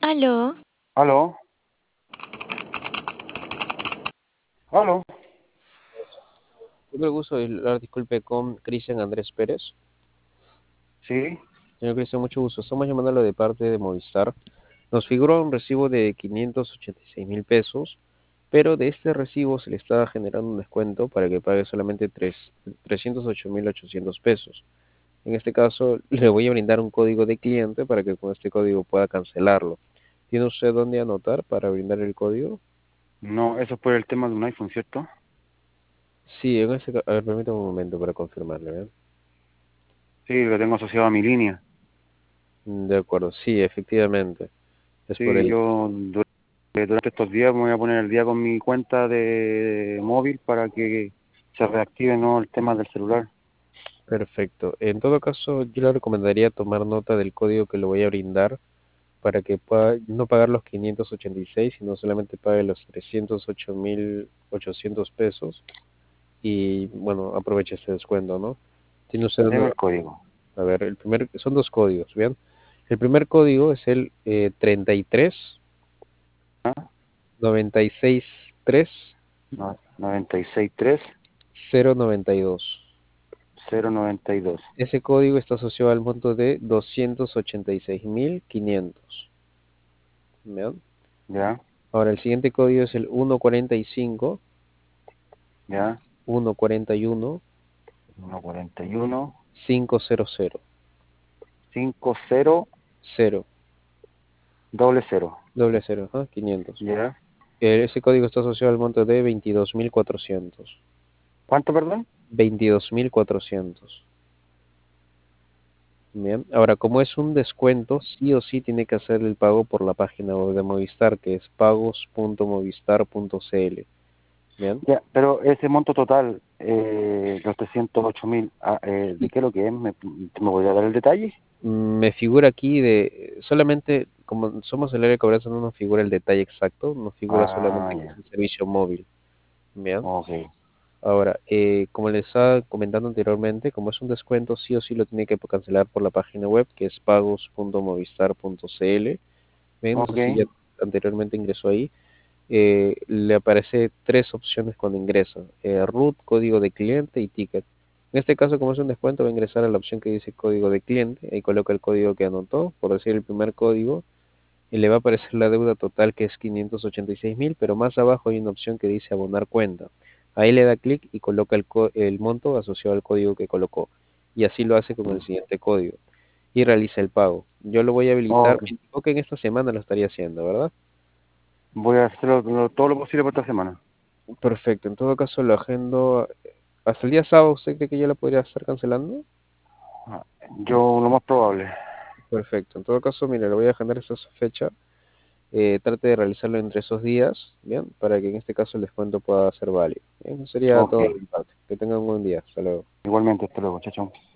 Aló, Aló, aló. Tengo el gusto de hablar, disculpe, con Cristian Andrés Pérez. Sí, Señor Cristian, mucho gusto. Estamos llamándolo de parte de Movistar. Nos figura un recibo de 586.000 pesos, pero de este recibo se le está generando un descuento para que pague solamente 308.800 pesos. En este caso, le voy a brindar un código de cliente para que con este código pueda cancelarlo. ¿Tiene usted dónde anotar para brindar el código? no, eso es por el tema de un iPhone, ¿cierto? Sí, en este caso, a ver, permítame un momento para confirmarle, ¿bien? Sí, lo tengo asociado a mi línea. De acuerdo, sí, efectivamente. Es por Sí, el yo durante estos días me voy a poner el día con mi cuenta de móvil para que se reactive, ¿no?, el tema del celular. Perfecto. En todo caso, yo le recomendaría tomar nota del código que le voy a brindar para que pueda no pagar los 586, sino solamente pague los 308.800 pesos y, bueno, aproveche este descuento, ¿no? Tiene usted Deme el código. a ver, son dos códigos, ¿bien? El primer código es el 33 ¿Ah? 96 3 No, 963 092. 092. Ese código está asociado al monto de 286.500. ¿Bien? Ya, Ahora, el siguiente código es el 145 ya. 141 141 500 50 0 doble cero. doble cero, ajá, 500. Ya. Ese código está asociado al monto de 22.400. ¿Cuánto, perdón? 22.400. Bien. Ahora, como es un descuento, sí o sí tiene que hacer el pago por la página web de Movistar, que es pagos.movistar.cl. Bien. Ya, pero ese monto total, los 308.000, ¿de qué es lo que es? ¿Me podría dar el detalle? Me figura aquí solamente, como somos el área de cobranza, no nos figura el detalle exacto, nos figura Ah, solamente que es ya, un servicio móvil. Bien. ok. Ahora, como les estaba comentando anteriormente, como es un descuento, sí o sí lo tiene que cancelar por la página web, que es pagos.movistar.cl. Bien, no sé Ok, si ya anteriormente ingresó ahí. Le aparece tres opciones cuando ingresa: root, código de cliente y ticket. En este caso, como es un descuento, va a ingresar a la opción que dice código de cliente, ahí coloca el código que anotó, por decir el primer código, y le va a aparecer la deuda total, que es 586.000, pero más abajo hay una opción que dice abonar cuenta. Ahí le da clic y coloca el monto asociado al código que colocó, y así lo hace con el siguiente código, y realiza el pago. Yo lo voy a habilitar, ok. me indicó que en esta semana lo estaría haciendo, ¿verdad? Voy a hacer todo lo posible por esta semana. Perfecto, en todo caso lo agendo hasta el día sábado. ¿Usted cree que ya lo podría estar cancelando? Ah, yo, lo más probable. Perfecto, en todo caso, mire, lo voy a agendar esa fecha. Trate de realizarlo entre esos días, ¿bien? Para que en este caso el descuento pueda ser válido. Bien, eso sería Ok, todo de mi parte. Que tengan un buen día. Hasta luego. igualmente, hasta luego, chao, chao.